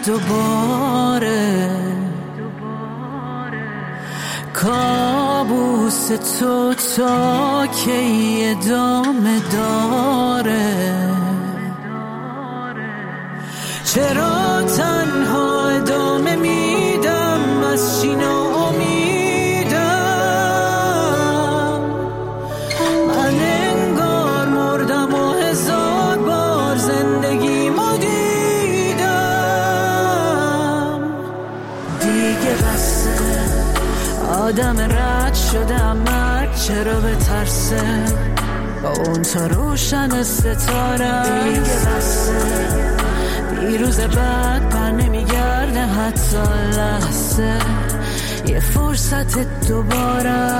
دوباره کابوس تو تا کی ادامه داره؟ چرا تنها ادامه میدم از چی ناامیدم؟ من انگار مردم و 1000 بار زندگیمو دیدم. دیگه بسه آدم رد شدم، مرد چرا بترسه با اون تا روشن ستاره؟ دیگه بسه روز بعد پر نمیگرده حتی لحظه، یه فرصت دوباره.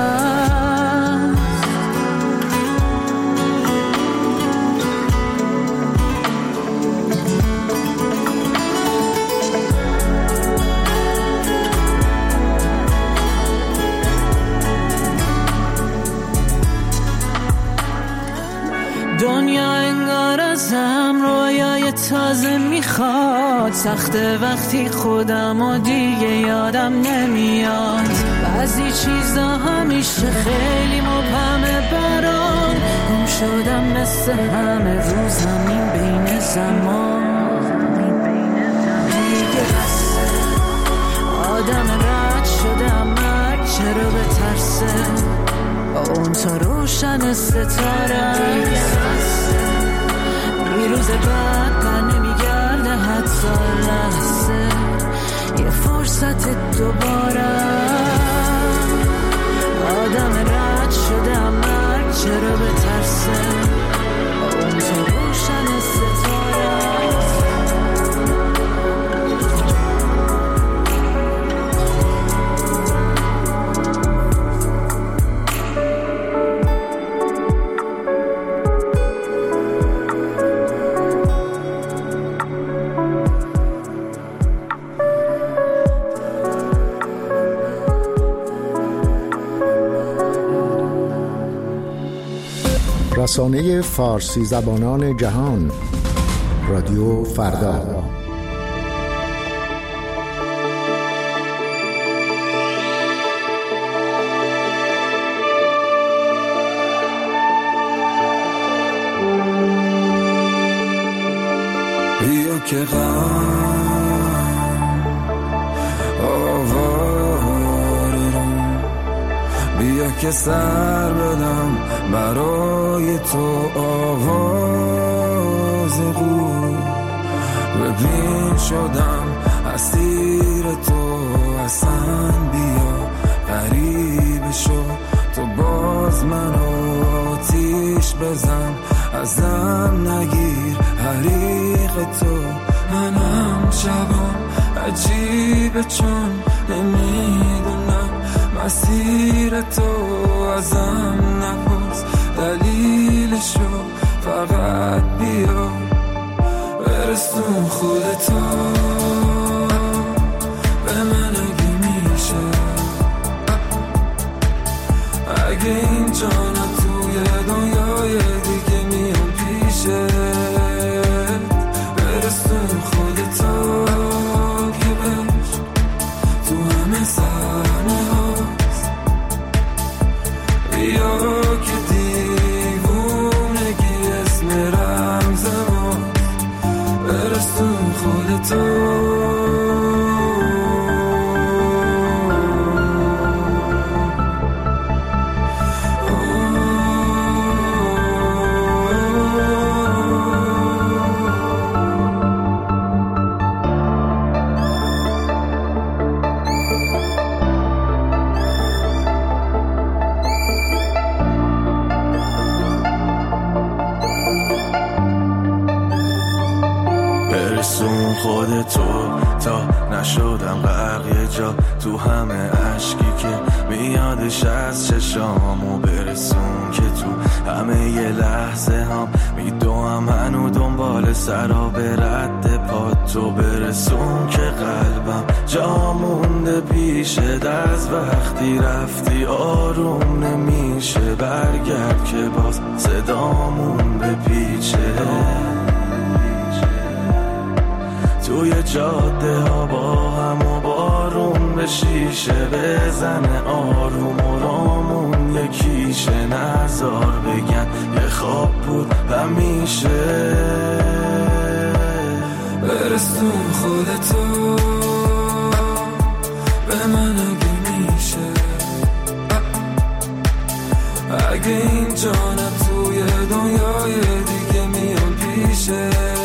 دنیا انگار ازم رویای تازه میخواد، سخته وقتی خودم و دیگه یادم نمیاد. بعضی چیزا همیشه خیلی مبهمه برام، گم شدم مثل همه رو زمین بین زمان. دیگه بسه آدم رد شدم، مرد چرا بترسه با اون تا روشن ستاره؟ روز بعد پر نمیگرده حتی لحظه، یه فرصت دوباره. آدم رد شده مرد چرا بترسه اون تو روشن ستاره؟ رسانه فارسی زبانان جهان، رادیو فردا. بیا که غم آواره رو، بیا که سر بدم برای تو آواز قو. ببین شدم اسیر تو اصلا، بیا غریب شو تو باز منو آتیش بزن، ازم نگیر حریق تو. منم شبم عجیبه چون نمیدونم مسیر تو، ازم نپرس دلیلشو، فقط بیا برسون خودتو به من اگه میشه. اگه این جانا توی دنیای دیگه میام پیشه، برسون خودتو که بش تو همه صحنه هاست. بیا که دیوونگی اسم رمز ماست، برسون خودتو. برسون خودتو تا نشدم غرق یه جا تو همه عشقی که میادش از چشامو. برسون که تو همه یه لحظه هم میدوام هنو دنبال سراب رد پاتو. برسون که قلبم جا مونده پیشت، از وقتی رفتی آروم نمیشه. برگرد که باز صدامون بپیچه، توی جاده ها با هم و بارون به شیشه بزنه آروم و رامون یکیشه نزار بگن یه خواب بود همیشه برسون خودتو به من اگه میشه اگه این جانم توی دنیای دیگه میام پیشه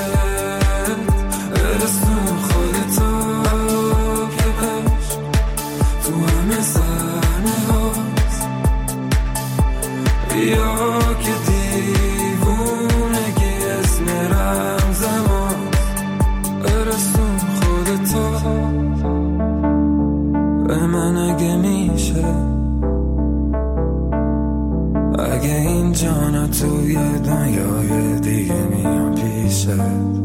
برسون خودتو که بش تو همه صحنه هاست یا که دیوونگی اسم رمزم هاست برسون خودتو به من اگه میشه اگه این جانا توی دنیای دیگه میام پیشه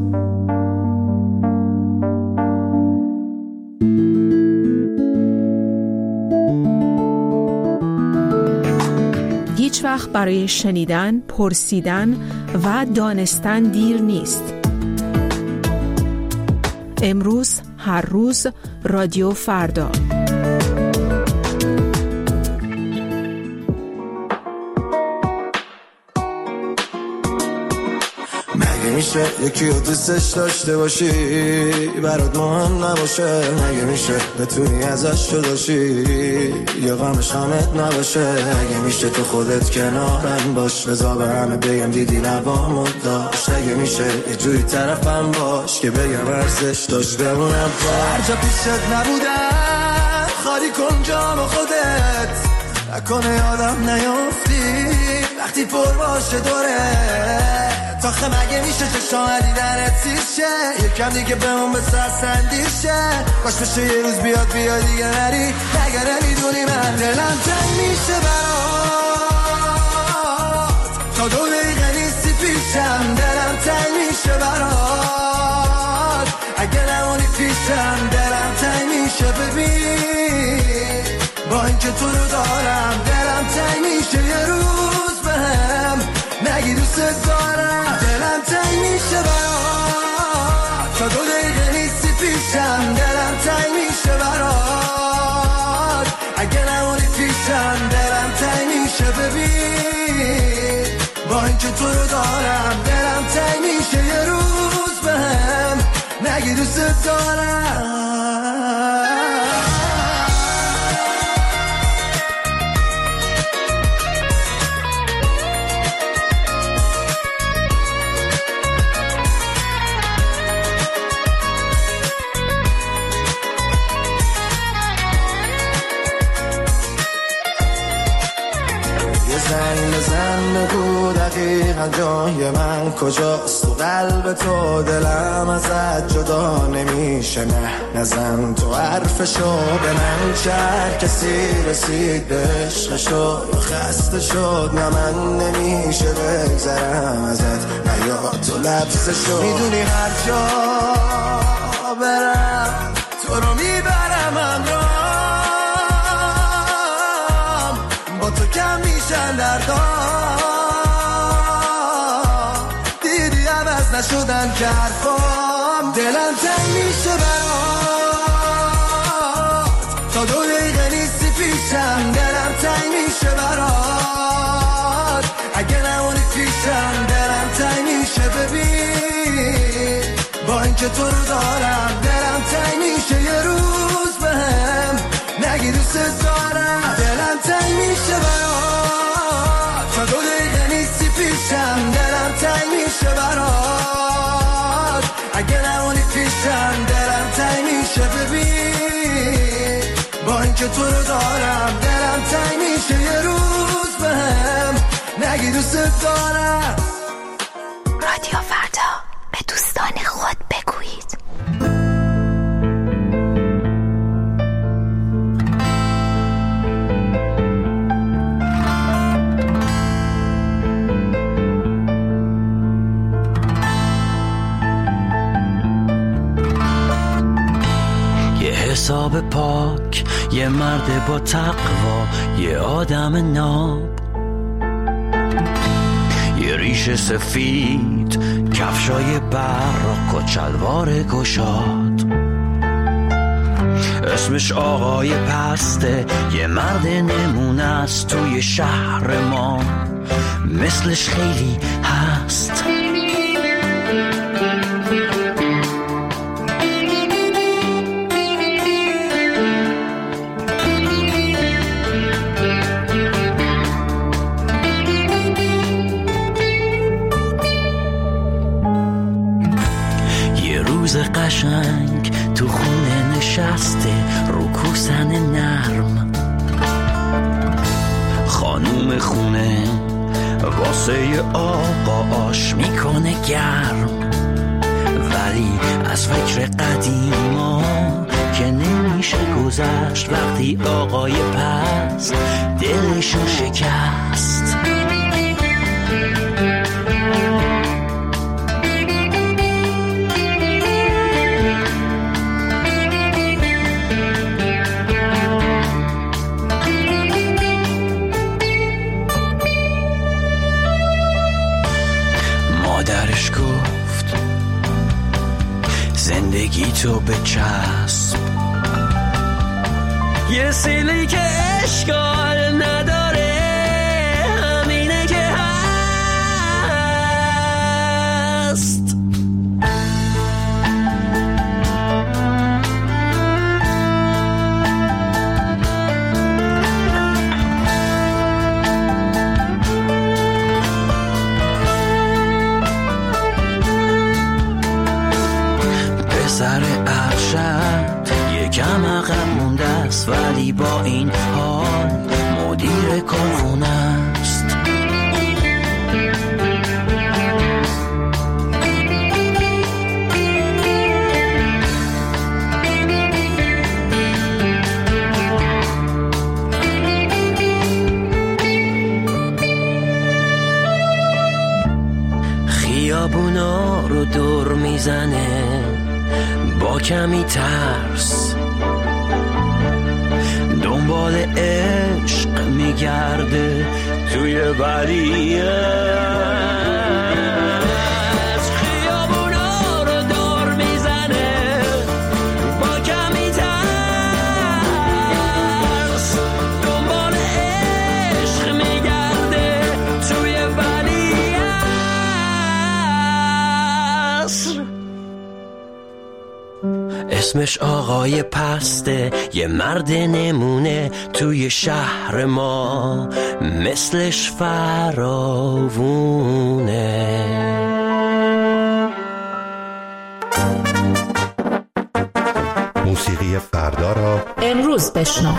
هیچ وقت برای شنیدن، پرسیدن و دانستن دیر نیست. امروز، هر روز، رادیو فردا. مگه میشه یکی رو دوستش داشته باشی برات مهم نباشه؟ مگه میشه بتونی ازش جدا شی یا غمش غمت نباشه؟ مگه میشه تو خودت کنارم باش بذار به همه بگم دیدی لبامو داشت؟ مگه میشه یه جوری طرفم باش که بگم ورزش داشت بمونم هر جا پیشت نبودم خالی کن جام خودت نکنه یادم نیافتی وقتی پر باشه دوره تاخه مگه میشه چشام دیدنت سیشه یکم دیگه بمون به سرسندیشه باش بشه یه روز بیاد دیگه نری نگره میدونی من دلم تنگ میشه برات تا 2 دقیقه نیستی پیشم دلم تنگ میشه برات اگه نمونی پیشم دلم تنگ میشه ببین با اینکه تو رو دارم دلم تنگ میشه یه روز بهم نگی دوست دارم دلم تنگ میشه برات تا 2 دقیقه نیستی پیشم دلم تنگ میشه برات اگه نمونی پیشم دلم تنگ میشه ببین با اینکه تو رو دارم دلم تنگ میشه یه روز بهم نگی دوست دارم بزن بگو دقیقا جای من کجاست تو قلب تو دلم ازت جدا نمیشه نه نزن تو حرفشو به من چه کسی رسید به عشقشو یا خسته شد نه من نمیشه بگذرم ازت نه یا تو لبسشو میدونی هر جا برم تو رو میبرم همراهم با تو کم میشن دردام دیدی عوض نشدن که حرفام دلم تنگ میشه برات تا 2 دقیقه نیستی پیشم دلم تنگ میشه برات اگه نمونی پیشم دلم تنگ میشه ببین با اینکه تو رو دارم دلم تنگ میشه یه روز بهم نگی دوست دارم دلم تنگ میشه برات تا 2 دقیقه نیستی پیشم دلم تنگ میشه برات اگه نمونی پیشم دلم تنگ میشه ببین با اینکه تو رو دارم دلم تنگ میشه یه روز بهم نگی دوست دارم رادیو فردا به دوستان خود بگویید حساب پاک یه مرد با تقوا یه آدم ناب یه یه ریش سفید، کفشای براق و چلوار گشاد. اسمش آقای پسته، یه مرد نمونه است توی شهر ما، مثلش خیلی هست. قشنگ تو خونه نشسته رو کوسن نرم، خانوم خونه واسه آقا آش میکنه گرم، ولی از فکر قدیما که نمیشه گذشت وقتی آقای پست دلشو شکست. مادرش گفت زندگی تو بچسب، یه سیلی که اشکال نداره، همینه که هست. سر ارشد یکم عقب مونده است، ولی با این حال مدیر کارخونه است. خیابونا رو دور میزنه با کمی ترس، دنبال عشق میگرده توی ولیه. خیابونا رو دور میزنه با کمی ترس، دنبال عشق میگرده توی ولیه. اسمش آقای پسته، یه مرد نمونه توی شهر ما، مثلش فراوونه. موسیقی فردا را امروز بشنو.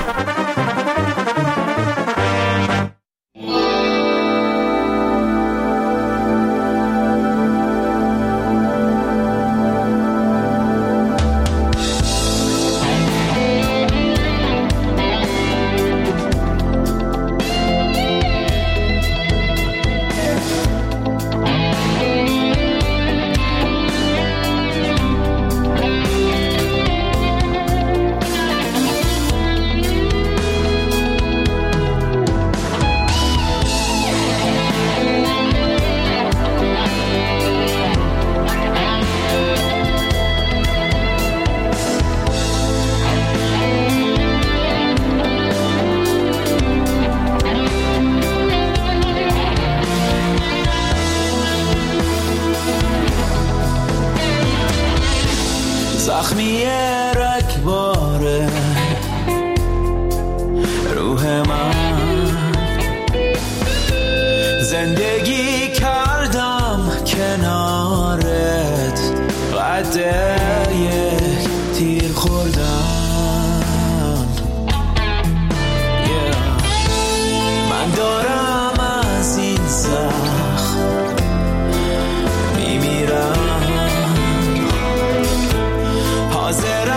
زخمی رگباره روح من، زندگی کردم کنارت، قد یک تیر خوردم. من دارم از این زخم میمیرم، حاضرم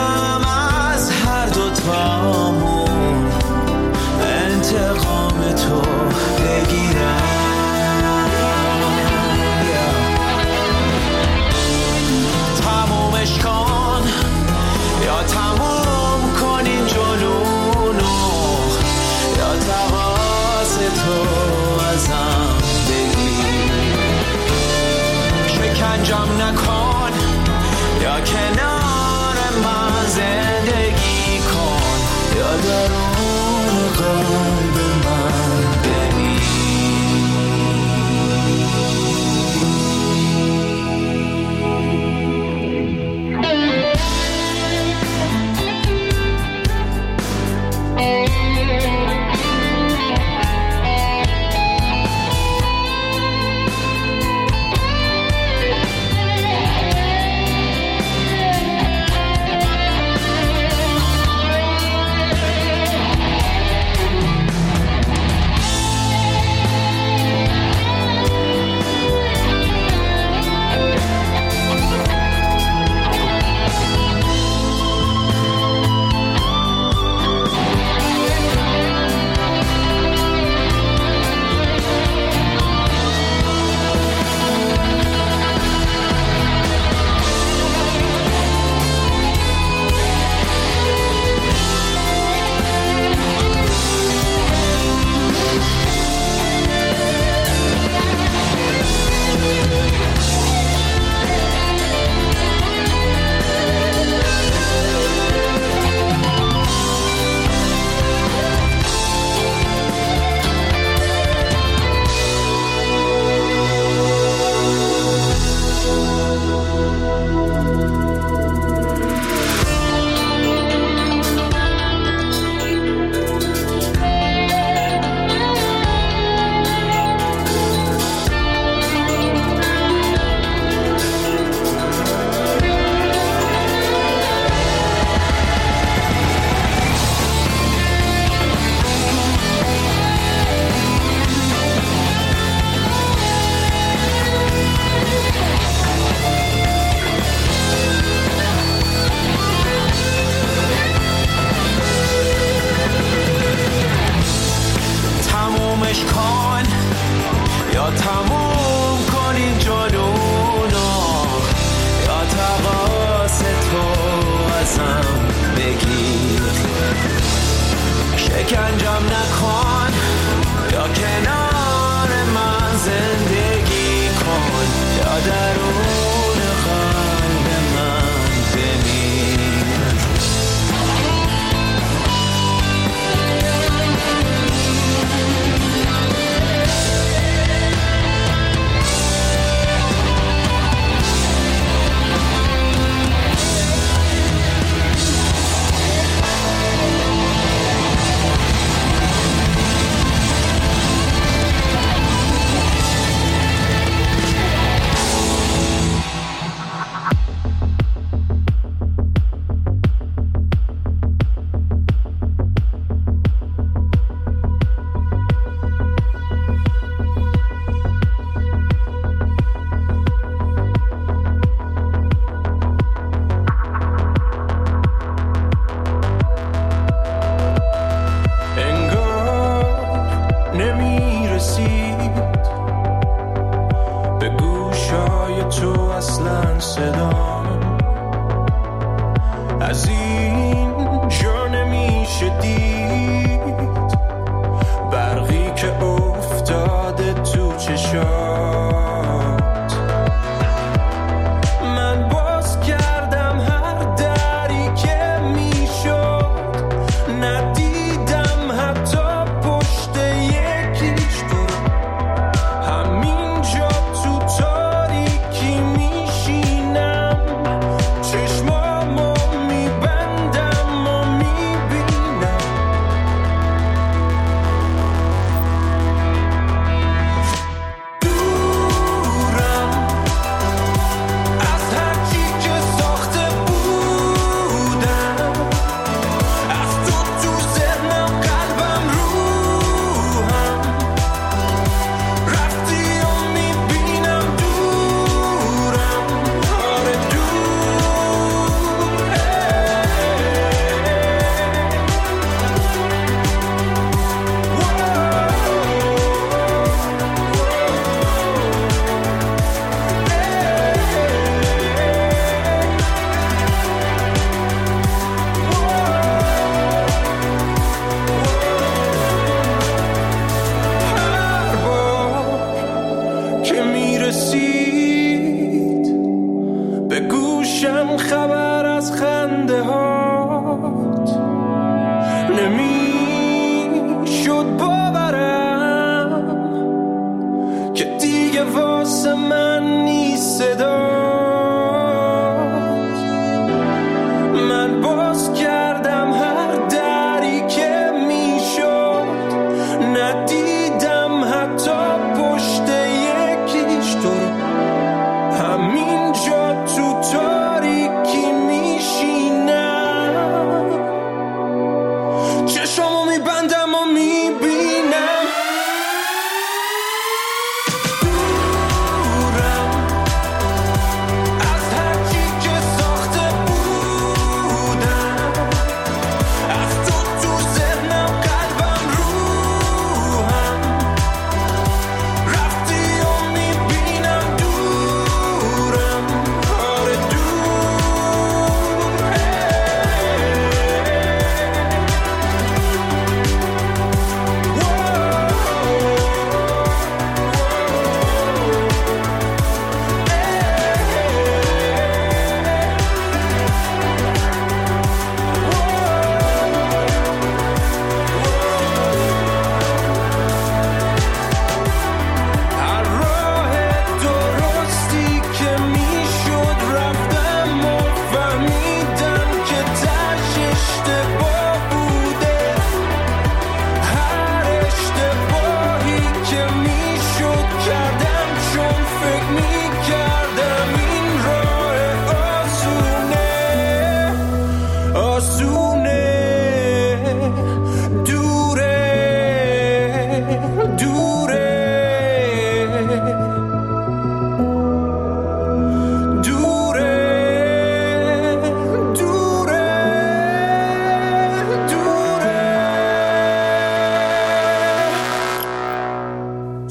نکن یا کنار من زندگی کن یا درون قلب من بمیر.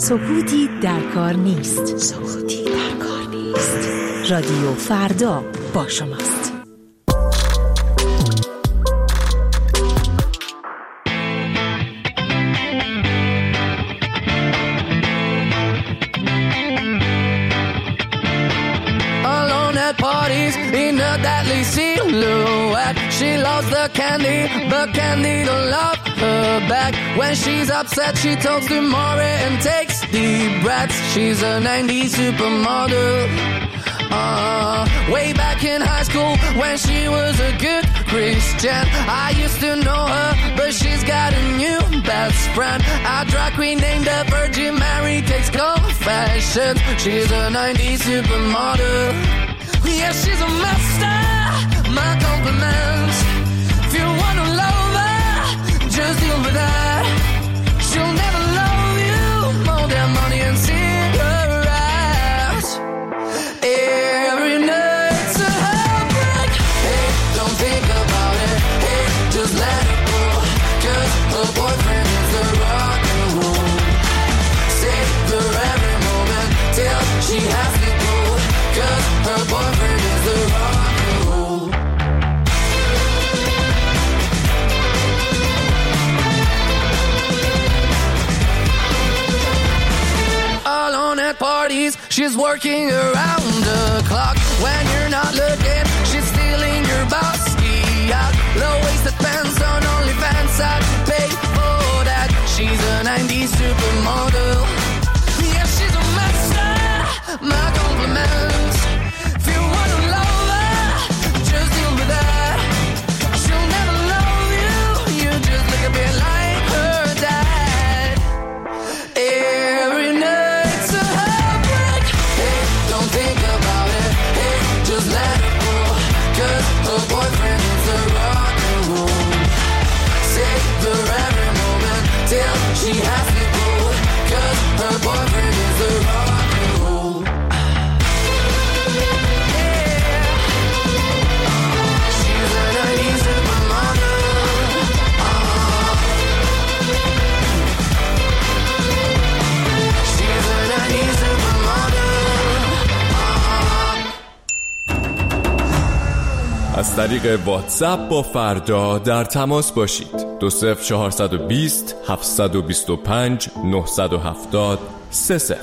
سکوتی در کار نیست. سکوتی در کار نیست. رادیو فردا با شماست. Parties in a deadly silhouette. She loves the candy, but candy don't love her back. When she's upset, she talks to Maury and takes deep breaths. She's a 90s supermodel. Way back in high school when she was a good Christian, I used to know her, but she's got a new best friend, a drag queen named the Virgin Mary, takes confessions. She's a 90s supermodel. Yeah, she's a master, my compliments. If you wanna love her, just deal with that. She'll never love you more than money and cigarettes. Every night's a heartbreak. Hey, don't think about it. Hey, just let it go. 'Cause her boyfriend is a rock and roll. Save her every moment till she has to go. 'Cause her boyfriend is a rock and roll. Alone at parties, she's working around the clock. When you're not looking, she's stealing your bossy out. Low-waisted pants on OnlyFans, I'd pay for that. She's a 90s supermodel. Yeah, she's a master, my compliments. If you wanna love her, just deal with that. She'll never love you, you just look a bit like her dad. Every night's a heartbreak. Hey, don't think about it. Hey, just let it go. 'Cause her boyfriend is a rock and roll. Save her every moment till she has to go. 'Cause her boyfriend is a rock and roll. از طریق واتساپ با فردا در تماس باشید. 20420 725 970 30.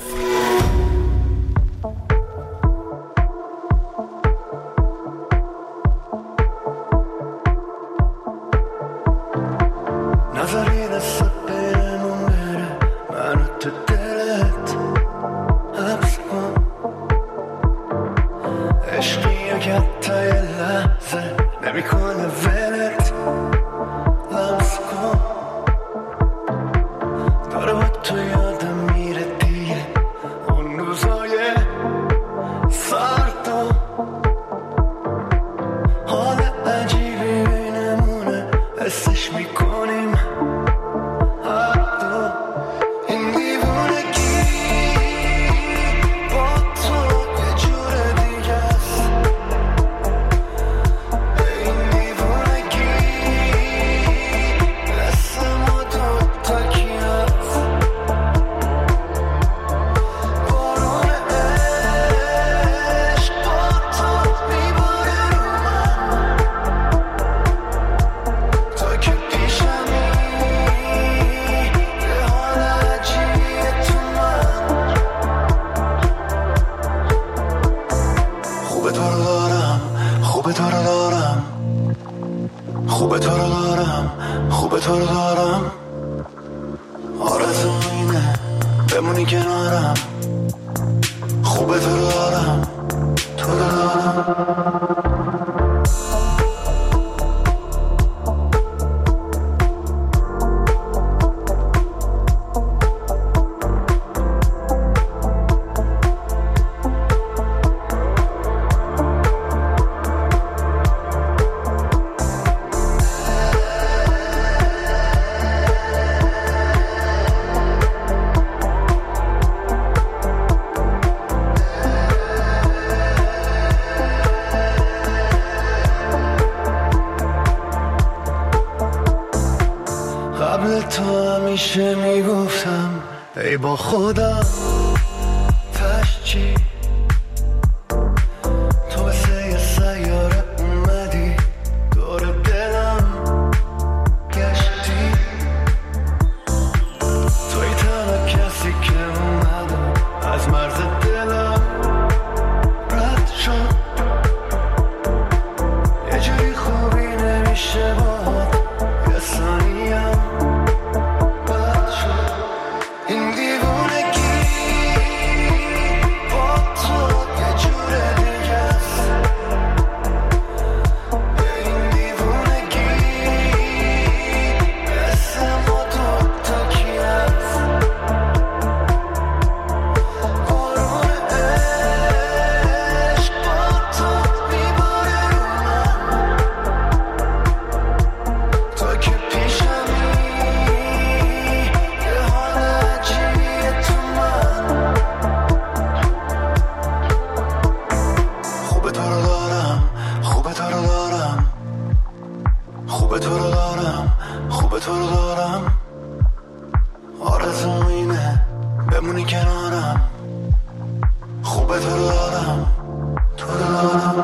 قبل تو همیشه میگفتم ای با خدا تشچی تو مثل یه سیاره اومدی دور دلم گشتی توی تنها کسی که اومدم از مرز دلم رد شد یه جوری خوبی نمیشه باهات یه ثانیم بد شد این دیوونگی با تو یه جور دیگه است این دیوونگی مثل ما دوتا کی هست بارون عشق با تو میباره رو من تو که پیشمی یه حال عجیبیه تو من خوبه تو رو دارم خوبه تو رو دارم خوبه تو رو دارم خوبه تو رو دارم آرزوم اینه بمونی کنارم خوبه تو رو دارم تو رو دارم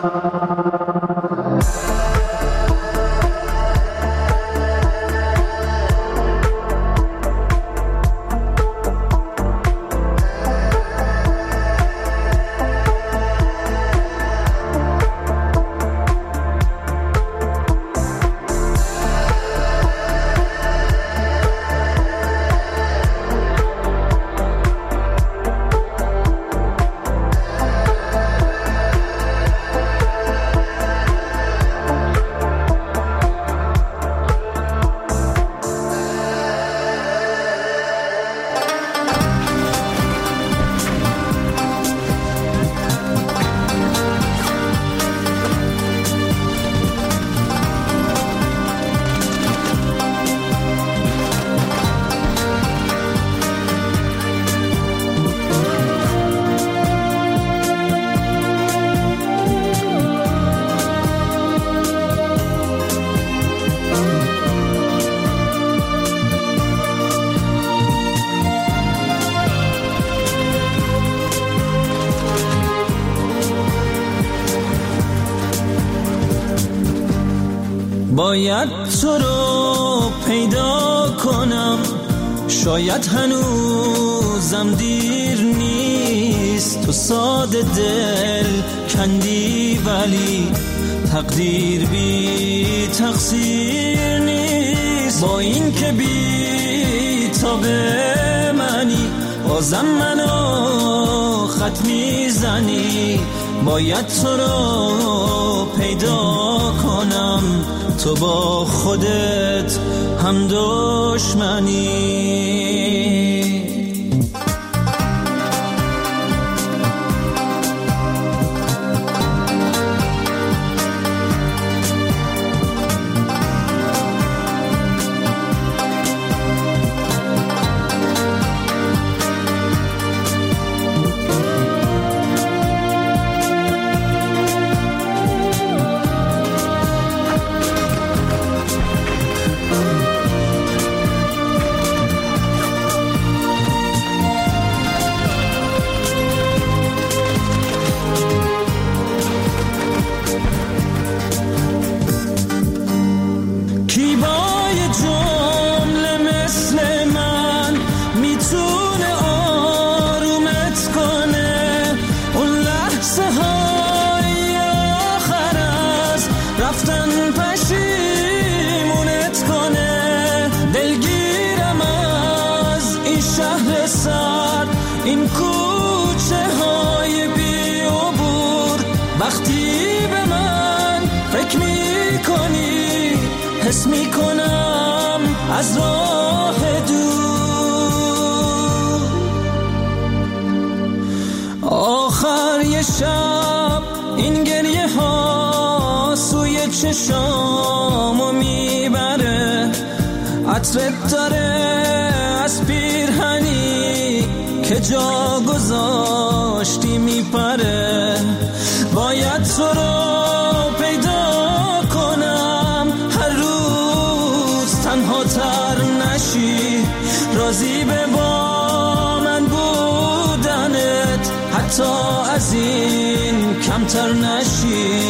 باید تو رو پیدا کنم شاید هنوزم دیر نیست تو ساده دل کندی ولی تقدیر بی تقصیر نیست با این که بی تاب منی بازم منو خط میزنی باید تو رو پیدا کنم تو با خودت هم دشمنی این کوچه های بی عبور وقتی به من فکر می کنی حس می کنم از راه دور آخر یه شب این گریه ها سوی چشامو میبره عطرت داره از پیرهنی که جا گذاشتی میپره باید تو رو پیدا کنم هر روز تنها تر نشی راضی به با حتی از این کمتر نشی،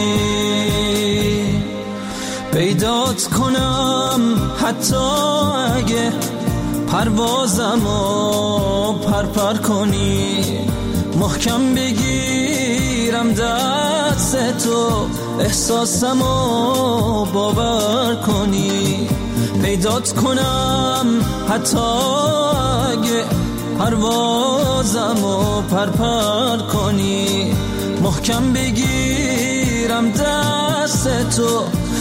پیدات کنم حتی اگه پروازمو پرپر کنی، محکم بگیرم دست تو احساسمو باور کنی، پیدات کنم حتی اگه پروازمو پرپر کنی، محکم بگیرم دست تو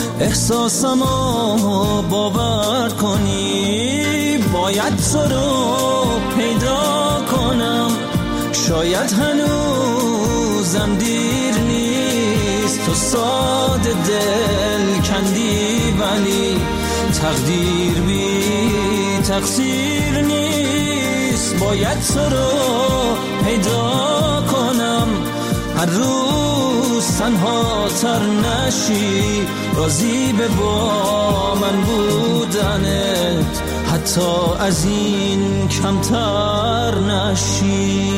احساسمو باور کنی. باید تو رو پیدا کنم، شاید هنوزم دیر نیست، تو ساده دل کندی ولی تقدیر بی تقصیر نیست. باید تو رو پیدا کنم، هر روز تنها تر نشی، راضی به با من بودنت حتی از این کمتر نشی.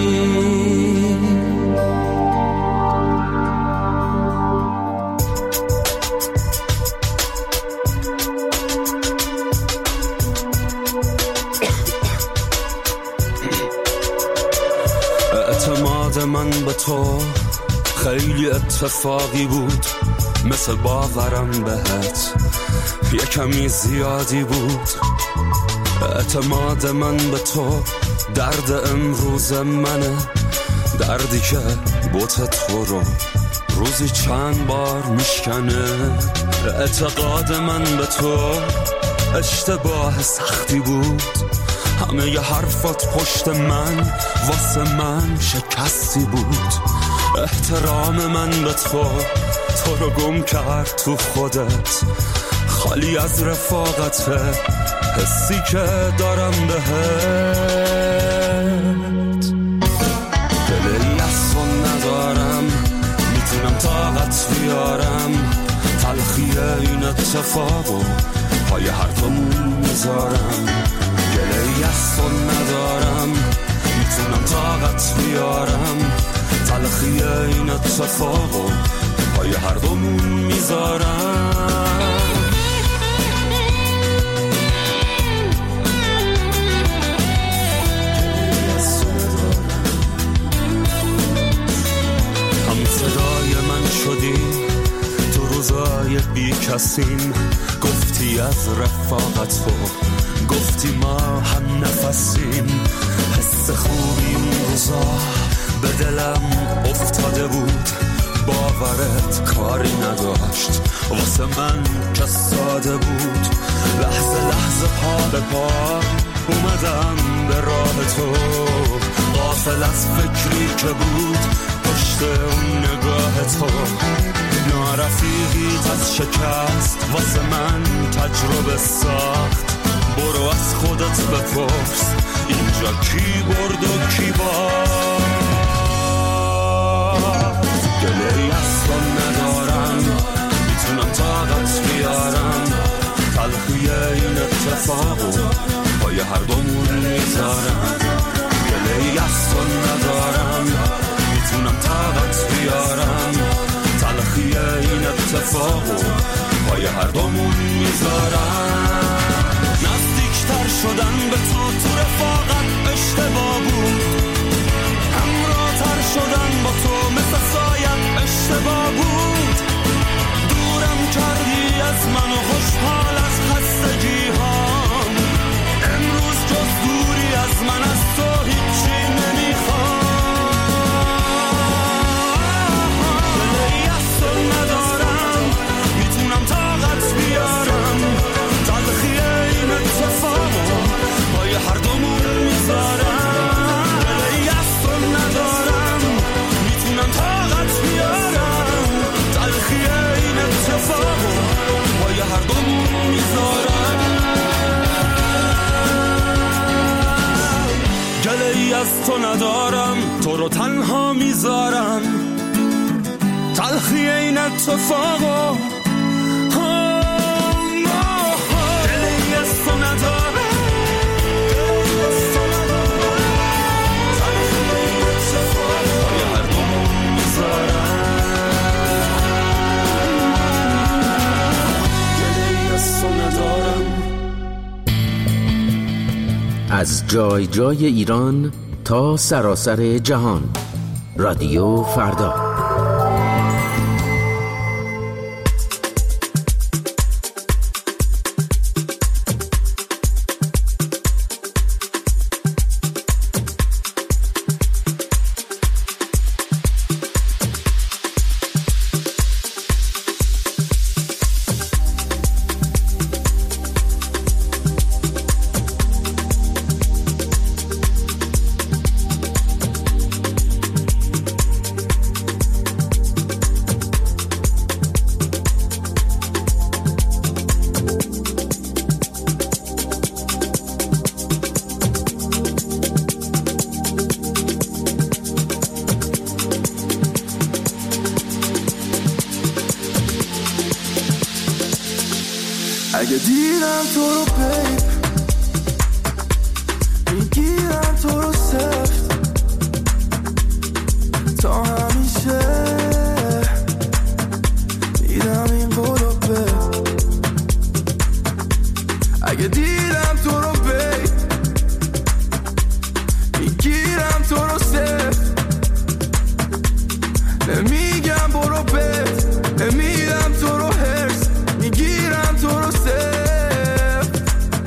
اعتماد من به تو خیلی اتفاقی بود، مثل باورم بهت یه کمی زیادی بود. اعتماد من به تو درد امروز منه، دردی که بوت تو رو روزی چند بار میشکنه. اعتقاد من به تو اشتباه سختی بود، همه ی حرفات پشت من واسه من شکستی بود. احترام من به تو رو گم کرد تو خودت، خالی از رفاقته حسی که دارم بهت. دلی از تو ندارم، میتونم طاقت بیارم، تلخی این اتفاقو پای هر دومون میذارم. گله‌ای از تو ندارم، میتونم طاقت بیارم، تلخی این اتفاقو پای هر دومون میذارم. هم صدای من شدی تو روزای بی کسیم، گفتی از رفاقت تو، گفتی ما هم نفسیم. حس خوبی اون روزا به دلم افتاده بود، باورت کاری نداشت واسه من که ساده بود. لحظه لحظه پا به پا اومدم به راه تو، غافل از فکری که بود پشت اون نگاه تو. نارفیقیت از شکست واسه من تجربه ساخت، برو از خودت بپرس اینجا کی برد و کی باخت. گله‌ای از تو ندارم، میتونم طاقت بیارم، تلخی این اتفاقو پای هر دومون میذارم. گله‌ای از تو ندارم، میتونم طاقت بیارم، تلخی این اتفاقو پای هر دومون میذارم. نزدیکتر شدن به تو رفاقت اشتباه بود، همراه‌تر شدن با تو مثل سایت اشتباه بود. دورم کردی از من و خوشحال از خستگی هام، امروز جز دوری از من از تو هیچی نمیخوام. دلی از تو ندارم، میتونم طاقت بیارم، تلخی این اتفاقو پای هر دومون میذارم. دلی از تو ندارم، میتونم طاقت بیارم، تلخی این اتفاقو پای هر دومون میذارم. گله‌ای از تو ندارم، تو رو تنها میذارم، تلخی این اتفاقو. گله‌ای از تو ندارم، از جای جای ایران تا سراسر جهان. رادیو فردا. اگه دیدم تو رو بیب میگیرم تو رو سفت تا همیشه دیدم این قلوبه. اگه دیدم تو رو بیب میگیرم تو رو سفت نمیگم برو بیب نمیدم تو رو هرس میگیرم تو رو سفت.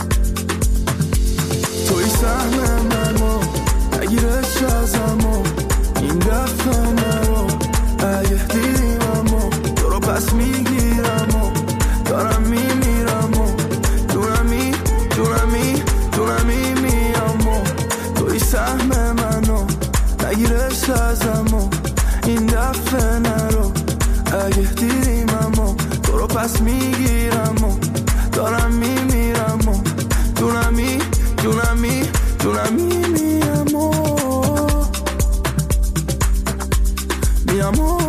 توی سهم منو نگیرش ازمو این دفعه منو اگه دیدیممو تو رو پس میگیرم و دارم میمیرم و دونمی میام و توی سهم منو نگیرش ازمو این دفعه نرو اگه دیدیممو تو رو پس میگیرم و دارم میمیرم و دونمی میام و میام و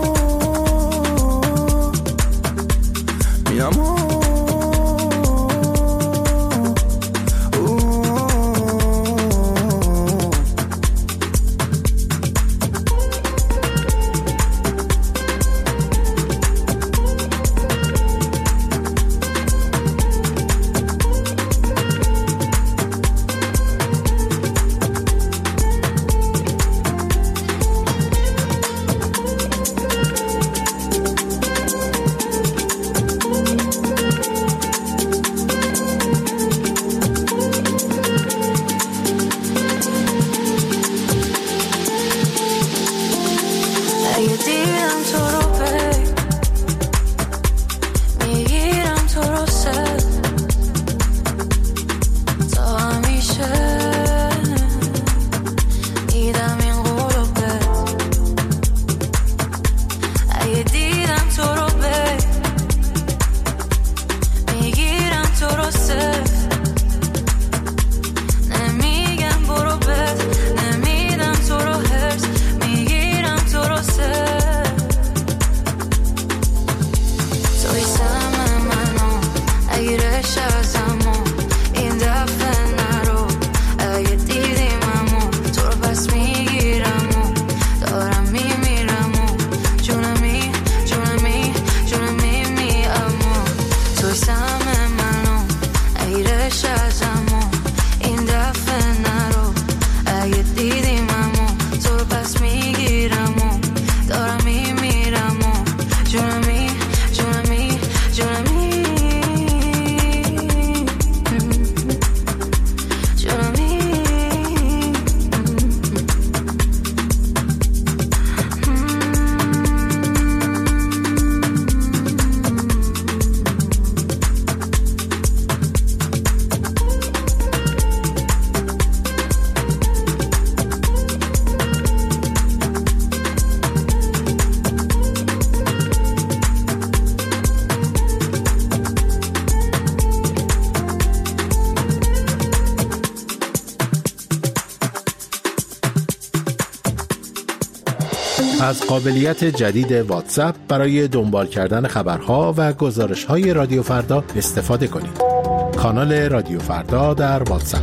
از قابلیت جدید واتساپ برای دنبال کردن خبرها و گزارش‌های رادیو فردا استفاده کنید. کانال رادیو فردا در واتساپ.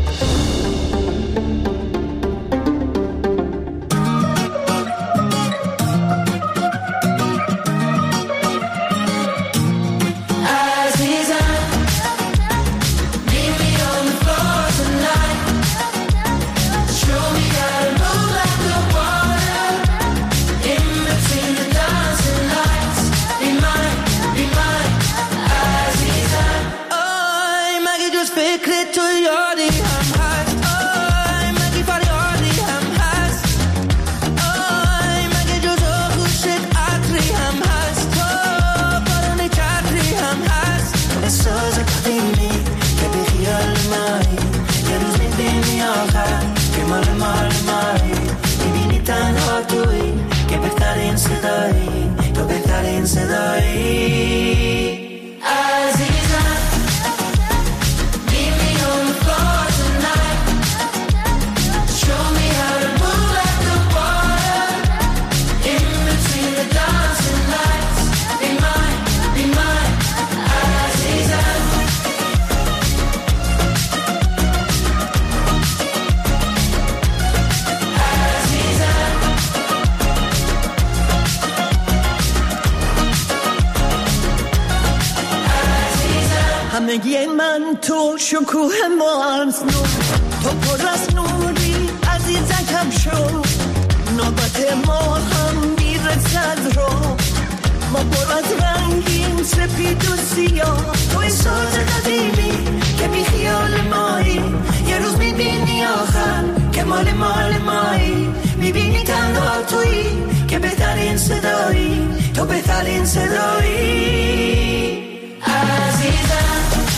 مال میبینی تنها توی که بهترین صدایی تو بهترین صدایی همگی من تو شکوه مانز نور تو پر از نوری عزیزکم شو نوبت ما هم میرسد رو ما پر از رنگیم سپید و سیاه توی ساز قدیمی که بی خیال مایی یه روز میبینی آخر که مال مایی میبینی تنها توی که بهترین صدایی تو بهترین صدایی عزیزم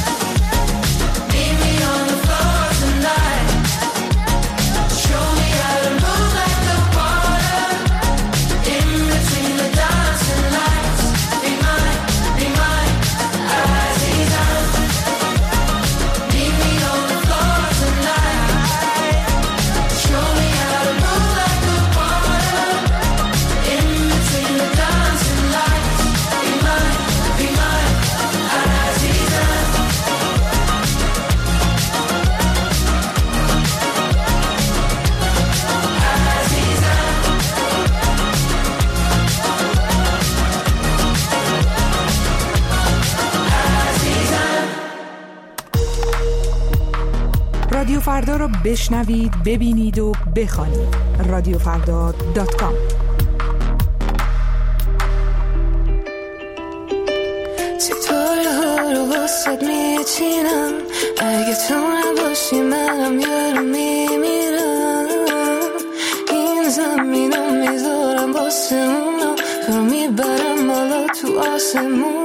رادیو فردا رو بشنوید، ببینید و بخوانید. radiofrda.com. ستاره ها رو واسد میچینم اگه تو نباشی منم یارو میمیرم این زمین رو میذارم واسه اونا رو میبرم مالا تو آسمونم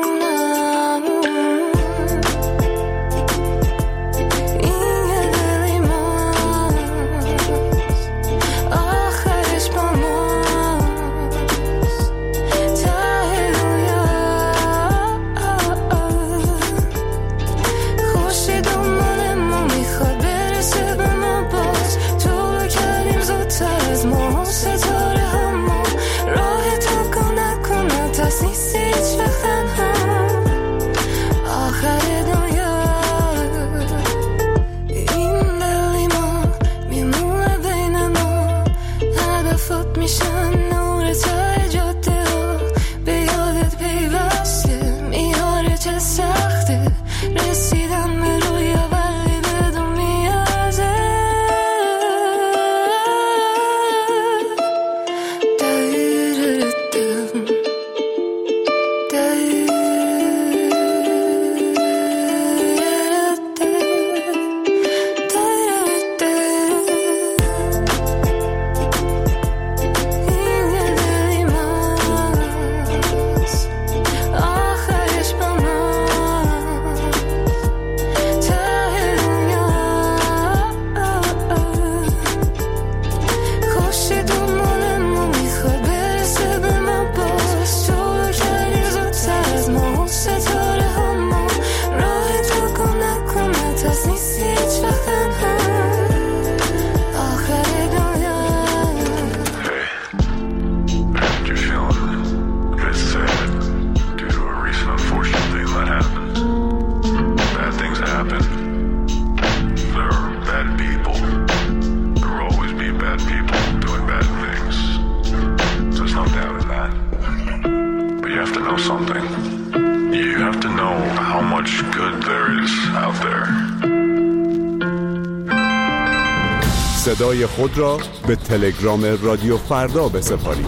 صدای خود را به تلگرام رادیو فردا بسپارید.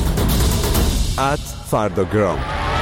@فرداگرام.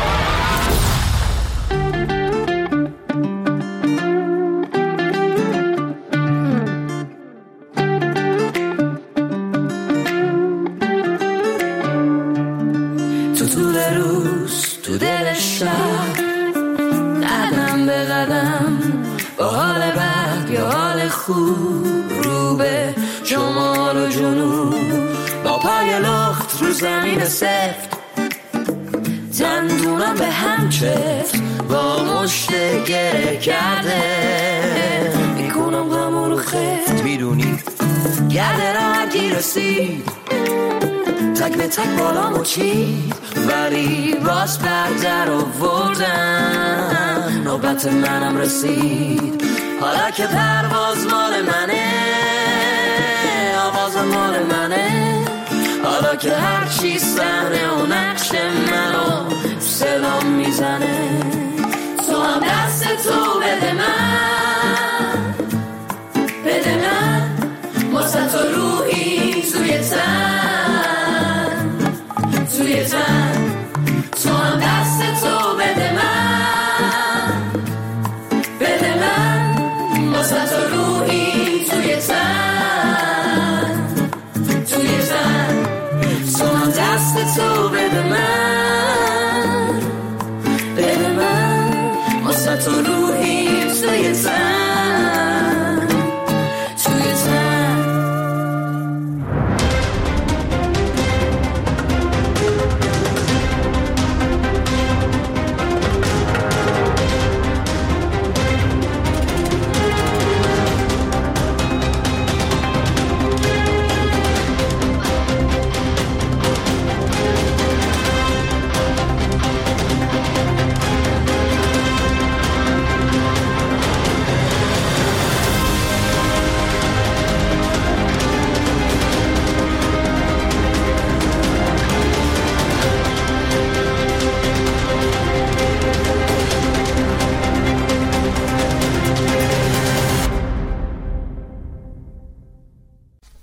تو طول روز تو دل شهر قدم به قدم با حال بد یا حال خوب رو به شما شمال و جنوب با پای لخت رو زمین سفت دندونم به هم چفت با مشت گره کرده میکنم غمو رو خفت میدونی گرده راحتی رسید تک به تک بالامو چید ولی باز بردر آوردن نوبت منم رسید حالا که پرواز مال منه آواز مال منه حالا که هر چی صحنه و نقش منو سلام میزنه تو هم دست تو بده من بده من واسه تو روحی توی تن توی تن تو هم دست تو بده من بده من واسه تو روحی توی تن توی تن تو هم دست تو بده من واسه تو روحی